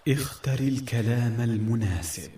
اختر الكلام المناسب.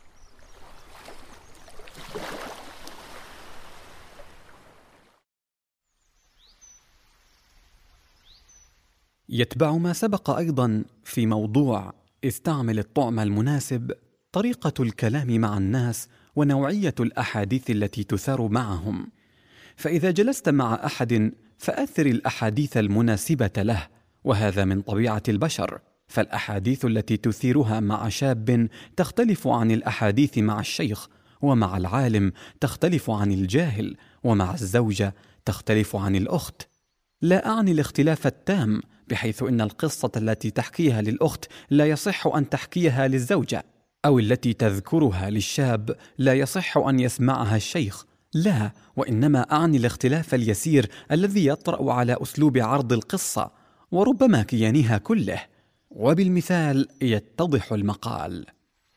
يتبع ما سبق أيضا في موضوع استعمل الطعم المناسب طريقة الكلام مع الناس ونوعية الأحاديث التي تثار معهم. فإذا جلست مع أحد فأثر الأحاديث المناسبة له، وهذا من طبيعة البشر، فالأحاديث التي تثيرها مع شاب تختلف عن الأحاديث مع الشيخ، ومع العالم تختلف عن الجاهل، ومع الزوجة تختلف عن الأخت. لا أعني الاختلاف التام بحيث إن القصة التي تحكيها للأخت لا يصح أن تحكيها للزوجة، أو التي تذكرها للشاب لا يصح أن يسمعها الشيخ، لا، وإنما أعني الاختلاف اليسير الذي يطرأ على أسلوب عرض القصة وربما كيانها كله، وبالمثال يتضح المقال.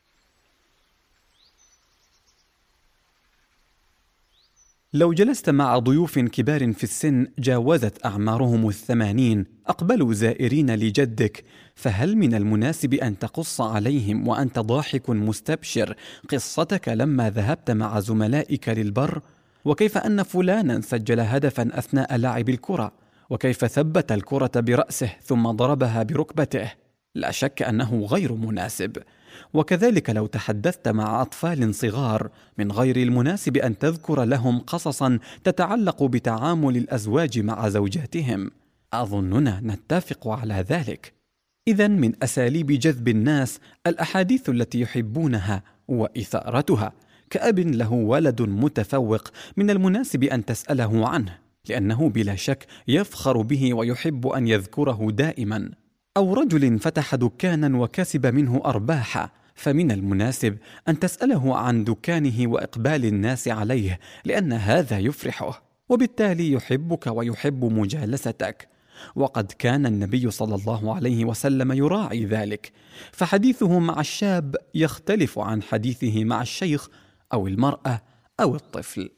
لو جلست مع ضيوف كبار في السن جاوزت أعمارهم 80 أقبلوا زائرين لجدك، فهل من المناسب أن تقص عليهم وأنت ضاحك مستبشر قصتك لما ذهبت مع زملائك للبر، وكيف أن فلانا سجل هدفا أثناء لعب الكرة، وكيف ثبت الكرة برأسه ثم ضربها بركبته؟ لا شك أنه غير مناسب. وكذلك لو تحدثت مع أطفال صغار من غير المناسب أن تذكر لهم قصصا تتعلق بتعامل الأزواج مع زوجاتهم. أظننا نتفق على ذلك. إذن من أساليب جذب الناس الأحاديث التي يحبونها وإثارتها. كأب له ولد متفوق من المناسب أن تسأله عنه، لأنه بلا شك يفخر به ويحب أن يذكره دائما. أو رجل فتح دكانا وكسب منه أرباحا، فمن المناسب أن تسأله عن دكانه وإقبال الناس عليه، لأن هذا يفرحه، وبالتالي يحبك ويحب مجالستك. وقد كان النبي صلى الله عليه وسلم يراعي ذلك، فحديثه مع الشاب يختلف عن حديثه مع الشيخ أو المرأة أو الطفل.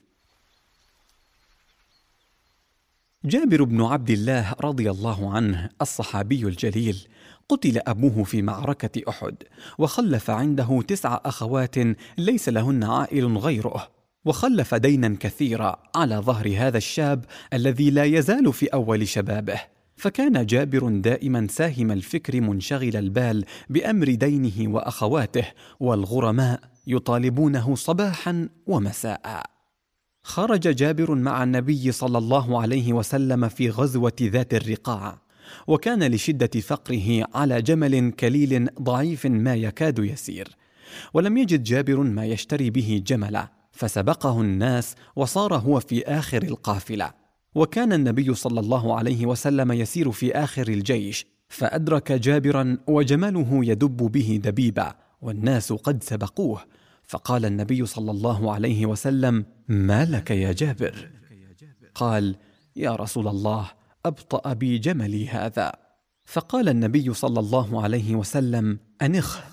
جابر بن عبد الله رضي الله عنه الصحابي الجليل قتل أبوه في معركة أحد، وخلف عنده 9 أخوات ليس لهن عائل غيره، وخلف دينا كثيرا على ظهر هذا الشاب الذي لا يزال في أول شبابه. فكان جابر دائما ساهم الفكر منشغل البال بأمر دينه وأخواته، والغرماء يطالبونه صباحا ومساء. خرج جابر مع النبي صلى الله عليه وسلم في غزوة ذات الرقاع، وكان لشدة فقره على جمل كليل ضعيف ما يكاد يسير، ولم يجد جابر ما يشتري به جملا، فسبقه الناس وصار هو في آخر القافلة. وكان النبي صلى الله عليه وسلم يسير في آخر الجيش، فأدرك جابرا وجمله يدب به دبيبا، والناس قد سبقوه، فقال النبي صلى الله عليه وسلم: ما لك يا جابر؟ قال: يا رسول الله، أبطأ بي جملي هذا. فقال النبي صلى الله عليه وسلم: أنخه.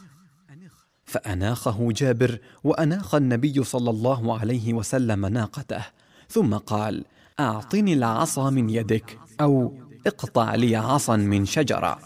فأناخه جابر، وأناخ النبي صلى الله عليه وسلم ناقته، ثم قال: أعطني العصا من يدك، أو اقطع لي عصا من شجرة.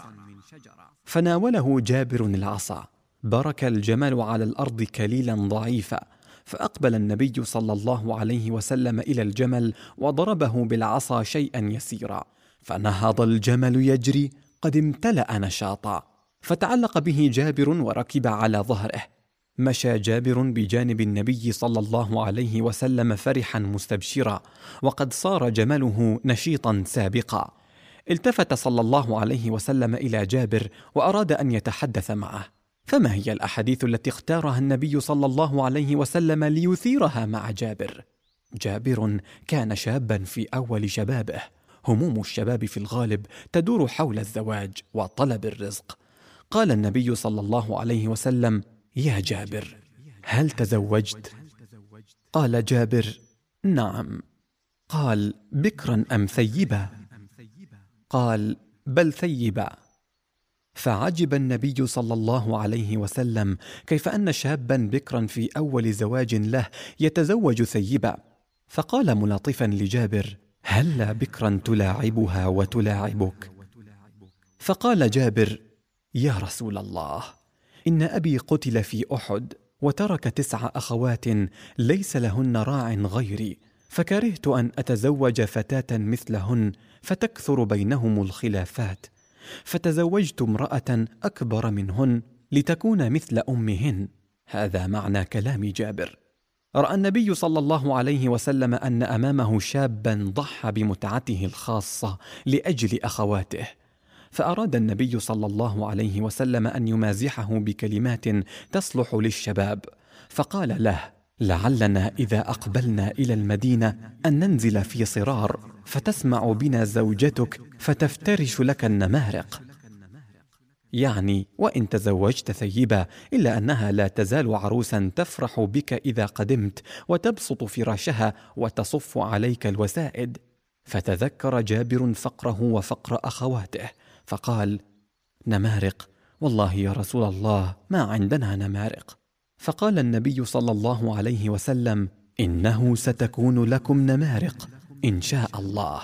فناوله جابر العصا، برك الجمل على الأرض كليلا ضعيفا، فأقبل النبي صلى الله عليه وسلم إلى الجمل وضربه بالعصا شيئا يسيرا، فنهض الجمل يجري قد امتلأ نشاطا، فتعلق به جابر وركب على ظهره. مشى جابر بجانب النبي صلى الله عليه وسلم فرحا مستبشرا، وقد صار جمله نشيطا سابقا. التفت صلى الله عليه وسلم إلى جابر وأراد أن يتحدث معه: فما هي الأحاديث التي اختارها النبي صلى الله عليه وسلم ليثيرها مع جابر؟ جابر كان شابا في أول شبابه، هموم الشباب في الغالب تدور حول الزواج وطلب الرزق. قال النبي صلى الله عليه وسلم: يا جابر، هل تزوجت؟ قال جابر: نعم. قال: بكرا أم ثيبا؟ قال: بل ثيبا. فعجب النبي صلى الله عليه وسلم كيف أن شابا بكرا في أول زواج له يتزوج ثيبا، فقال ملاطفا لجابر: هلا بكرا تلاعبها وتلاعبك؟ فقال جابر: يا رسول الله، إن أبي قتل في أحد وترك 9 أخوات ليس لهن راع غيري، فكرهت أن أتزوج فتاة مثلهن فتكثر بينهم الخلافات، فتزوجت امرأة أكبر منهن لتكون مثل أمهن. هذا معنى كلام جابر. رأى النبي صلى الله عليه وسلم أن أمامه شابا ضحى بمتعته الخاصة لأجل أخواته، فأراد النبي صلى الله عليه وسلم أن يمازحه بكلمات تصلح للشباب، فقال له: لعلنا إذا أقبلنا إلى المدينة أن ننزل في صرار فتسمع بنا زوجتك فتفترش لك النمارق، يعني وإن تزوجت ثيبة إلا أنها لا تزال عروسا تفرح بك إذا قدمت وتبسط فراشها وتصف عليك الوسائد. فتذكر جابر فقره وفقر أخواته فقال: نمارق؟ والله يا رسول الله ما عندنا نمارق. فقال النبي صلى الله عليه وسلم: إنه ستكون لكم نمارق إن شاء الله.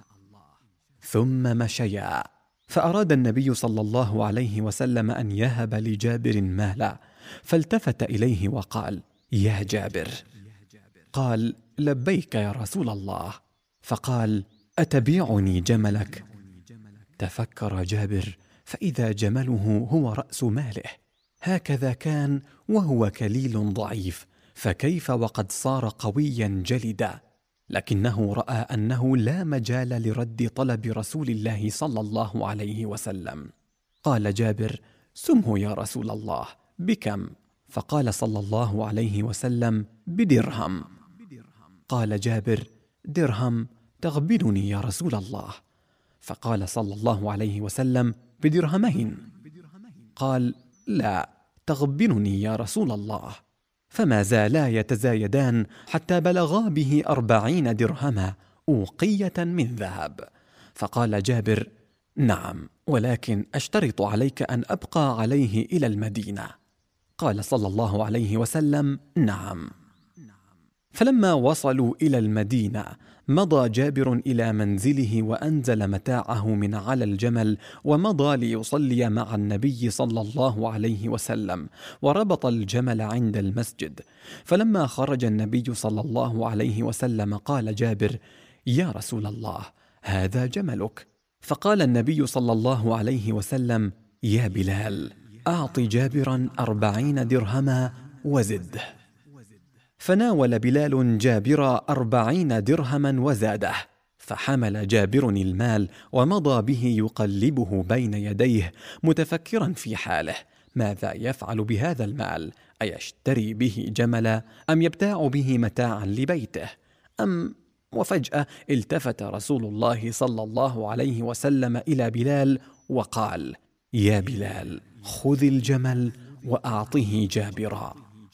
ثم مشيا، فأراد النبي صلى الله عليه وسلم أن يهب لجابر مالا، فالتفت إليه وقال: يا جابر. قال: لبيك يا رسول الله. فقال: أتبيعني جملك؟ تفكر جابر فإذا جمله هو رأس ماله، هكذا كان وهو كليل ضعيف، فكيف وقد صار قويا جلدا؟ لكنه رأى أنه لا مجال لرد طلب رسول الله صلى الله عليه وسلم. قال جابر: سمه يا رسول الله، بكم؟ فقال صلى الله عليه وسلم: بدرهم. قال جابر: درهم تغبنني يا رسول الله. فقال صلى الله عليه وسلم: بدرهمين. قال: لا، تغبنني يا رسول الله. فما زالا يتزايدان حتى بلغا به 40 درهما أوقية من ذهب. فقال جابر: نعم، ولكن أشترط عليك أن أبقى عليه إلى المدينة. قال صلى الله عليه وسلم: نعم. فلما وصلوا إلى المدينة مضى جابر إلى منزله وأنزل متاعه من على الجمل ومضى ليصلي مع النبي صلى الله عليه وسلم، وربط الجمل عند المسجد. فلما خرج النبي صلى الله عليه وسلم قال جابر: يا رسول الله، هذا جملك. فقال النبي صلى الله عليه وسلم: يا بلال، أعط جابرا 40 درهما وزده. فناول بلال جابر 40 درهما وزاده، فحمل جابر المال ومضى به يقلبه بين يديه متفكرا في حاله ماذا يفعل بهذا المال، أيشتري به جملا أم يبتاع به متاعا لبيته وفجأة التفت رسول الله صلى الله عليه وسلم إلى بلال وقال: يا بلال، خذ الجمل وأعطه جابرا.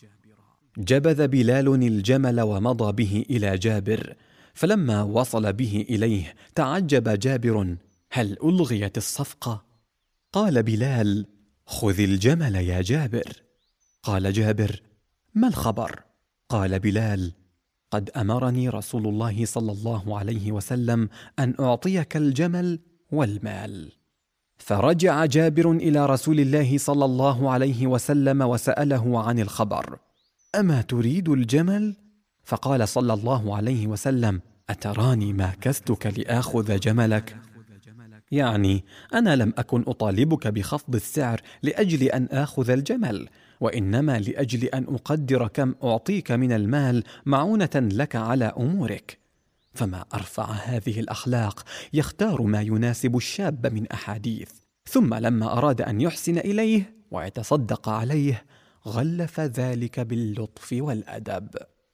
جبذ بلال الجمل ومضى به إلى جابر، فلما وصل به إليه تعجب جابر: هل ألغيت الصفقة؟ قال بلال: خذ الجمل يا جابر. قال جابر: ما الخبر؟ قال بلال: قد أمرني رسول الله صلى الله عليه وسلم أن أعطيك الجمل والمال. فرجع جابر إلى رسول الله صلى الله عليه وسلم وسأله عن الخبر: أما تريد الجمل؟ فقال صلى الله عليه وسلم: أتراني ما كستك لآخذ جملك؟ يعني أنا لم أكن أطالبك بخفض السعر لأجل أن آخذ الجمل، وإنما لأجل أن أقدر كم أعطيك من المال معونة لك على أمورك. فما أرفع هذه الأخلاق، يختار ما يناسب الشاب من أحاديث، ثم لما أراد أن يحسن إليه ويتصدق عليه غلف ذلك باللطف والأدب.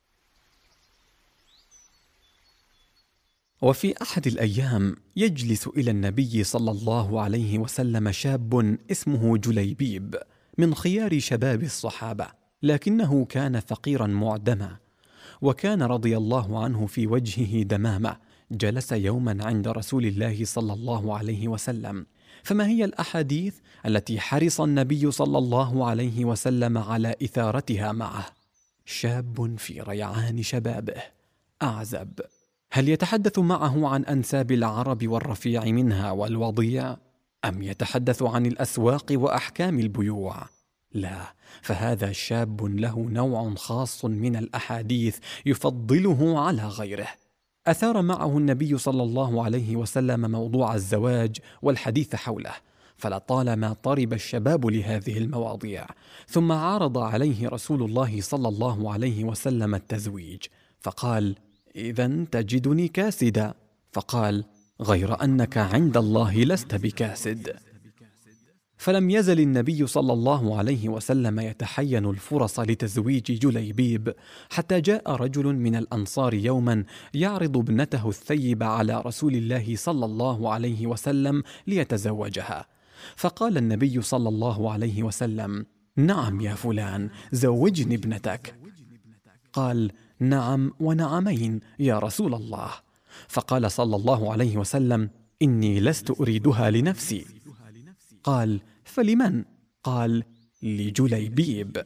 وفي أحد الأيام يجلس إلى النبي صلى الله عليه وسلم شاب اسمه جليبيب من خيار شباب الصحابة، لكنه كان فقيرا معدما، وكان رضي الله عنه في وجهه دمامة. جلس يوما عند رسول الله صلى الله عليه وسلم. فما هي الأحاديث التي حرص النبي صلى الله عليه وسلم على إثارتها معه؟ شاب في ريعان شبابه أعزب، هل يتحدث معه عن أنساب العرب والرفيع منها والوضيع، أم يتحدث عن الأسواق وأحكام البيوع؟ لا، فهذا شاب له نوع خاص من الأحاديث يفضله على غيره. أثار معه النبي صلى الله عليه وسلم موضوع الزواج والحديث حوله، فلطالما طرب الشباب لهذه المواضيع. ثم عرض عليه رسول الله صلى الله عليه وسلم التزويج، فقال: إذن تجدني كاسدا؟ فقال: غير أنك عند الله لست بكاسد. فلم يزل النبي صلى الله عليه وسلم يتحين الفرص لتزويج جليبيب، حتى جاء رجل من الأنصار يوما يعرض ابنته الثيب على رسول الله صلى الله عليه وسلم ليتزوجها، فقال النبي صلى الله عليه وسلم: نعم يا فلان، زوجني ابنتك. قال: نعم ونعمين يا رسول الله. فقال صلى الله عليه وسلم: إني لست أريدها لنفسي. قال: فلمن؟ قال: لجليبيب.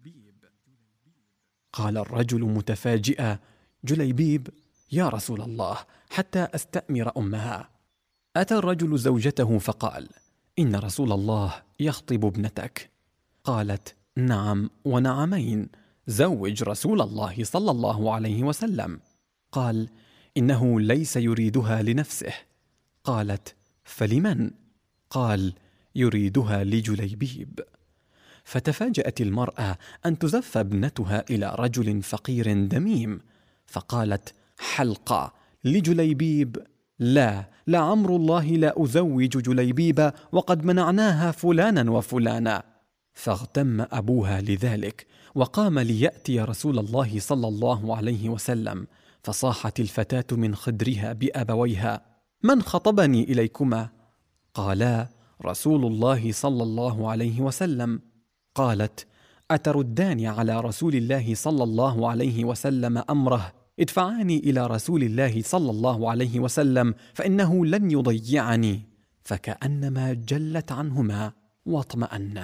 قال الرجل متفاجئا: جليبيب؟ يا رسول الله، حتى أستأمر أمها. أتى الرجل زوجته فقال: إن رسول الله يخطب ابنتك. قالت: نعم ونعمين، زوج رسول الله صلى الله عليه وسلم. قال: إنه ليس يريدها لنفسه. قالت: فلمن؟ قال: يريدها لجليبيب. فتفاجأت المرأة أن تزف ابنتها إلى رجل فقير دميم، فقالت: حلقة لجليبيب؟ لا، لعمر الله لا أزوج جليبيب، وقد منعناها فلانا وفلانا. فاغتم أبوها لذلك، وقام ليأتي رسول الله صلى الله عليه وسلم، فصاحت الفتاة من خدرها بأبويها: من خطبني إليكما؟ قالا: رسول الله صلى الله عليه وسلم. قالت: أتردان على رسول الله صلى الله عليه وسلم أمره؟ ادفعاني إلى رسول الله صلى الله عليه وسلم، فإنه لن يضيعني. فكأنما جلت عنهما واطمأنا.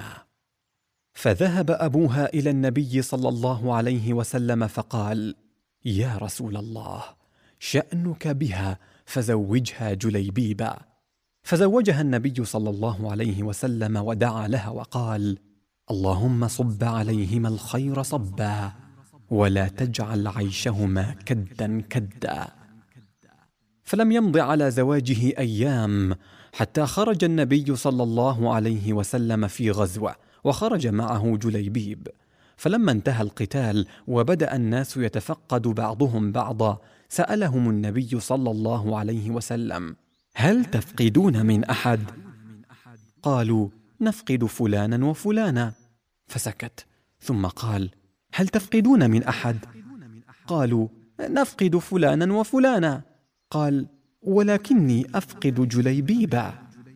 فذهب أبوها إلى النبي صلى الله عليه وسلم فقال: يا رسول الله، شأنك بها، فزوجها جليبيبا. فزوجها النبي صلى الله عليه وسلم ودعا لها وقال: اللهم صب عليهما الخير صبا، ولا تجعل عيشهما كدا كدا. فلم يمض على زواجه أيام حتى خرج النبي صلى الله عليه وسلم في غزوة، وخرج معه جليبيب. فلما انتهى القتال وبدأ الناس يتفقد بعضهم بعضا، سألهم النبي صلى الله عليه وسلم: هل تفقدون من أحد؟ قالوا: نفقد فلانا وفلانا. فسكت، ثم قال: هل تفقدون من أحد؟ قالوا: نفقد فلانا وفلانا. قال: ولكني أفقد جليبيبا.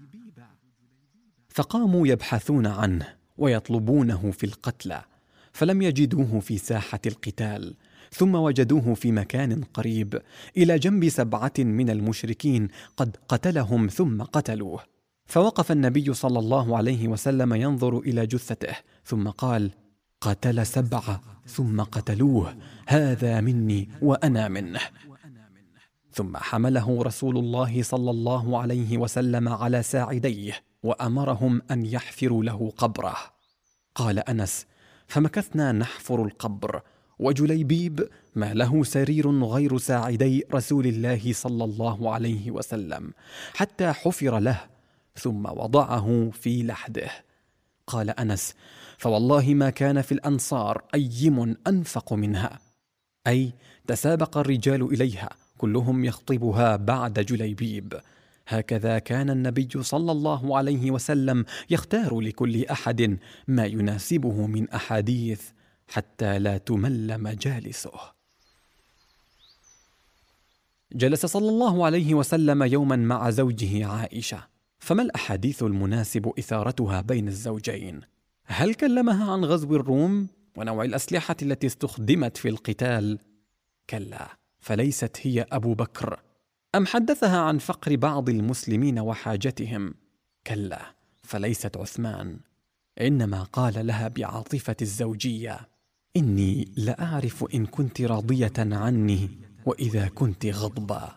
فقاموا يبحثون عنه ويطلبونه في القتلى، فلم يجدوه في ساحة القتال، ثم وجدوه في مكان قريب إلى جنب 7 من المشركين قد قتلهم ثم قتلوه. فوقف النبي صلى الله عليه وسلم ينظر إلى جثته، ثم قال: قتل 7 ثم قتلوه، هذا مني وأنا منه. ثم حمله رسول الله صلى الله عليه وسلم على ساعديه، وأمرهم أن يحفروا له قبره. قال أنس: فمكثنا نحفر القبر، وجليبيب ما له سرير غير ساعدي رسول الله صلى الله عليه وسلم، حتى حفر له، ثم وضعه في لحده. قال أنس: فوالله ما كان في الأنصار أيم أنفق منها، أي تسابق الرجال إليها كلهم يخطبها بعد جليبيب. هكذا كان النبي صلى الله عليه وسلم يختار لكل أحد ما يناسبه من أحاديث حتى لا تمل مجالسه. جلس صلى الله عليه وسلم يوما مع زوجه عائشة، فما الأحاديث المناسب إثارتها بين الزوجين؟ هل كلمها عن غزو الروم ونوع الأسلحة التي استخدمت في القتال؟ كلا، فليست هي أبو بكر. أم حدثها عن فقر بعض المسلمين وحاجتهم؟ كلا، فليست عثمان. إنما قال لها بعاطفة الزوجية: إني لأعرف إن كنت راضية عني وإذا كنت غضبا.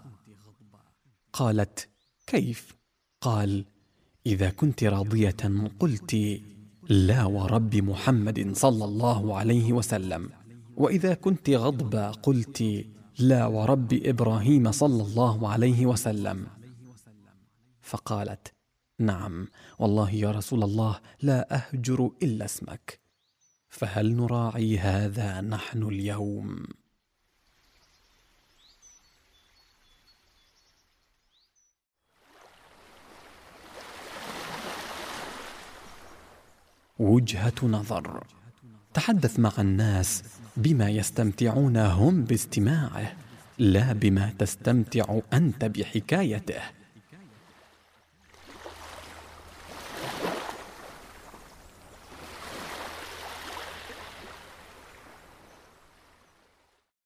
قالت: كيف؟ قال: إذا كنت راضية قلت لا ورب محمد صلى الله عليه وسلم. وإذا كنت غضبا قلت: لا ورب إبراهيم صلى الله عليه وسلم. فقالت: نعم والله يا رسول الله، لا أهجر إلا اسمك. فهل نراعي هذا نحن اليوم؟ وجهة نظر. تحدث مع الناس بما يستمتعون هم باستماعه، لا بما تستمتع أنت بحكايته.